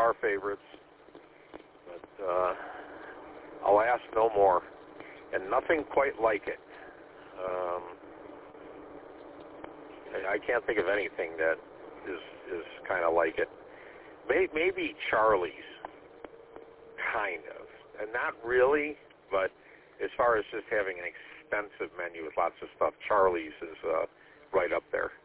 our favorites, but alas, no more, and nothing quite like it. I can't think of anything that is kind of like it. Maybe Charlie's, kind of, and not really, but as far as just having an extensive menu with lots of stuff, Charlie's is right up there.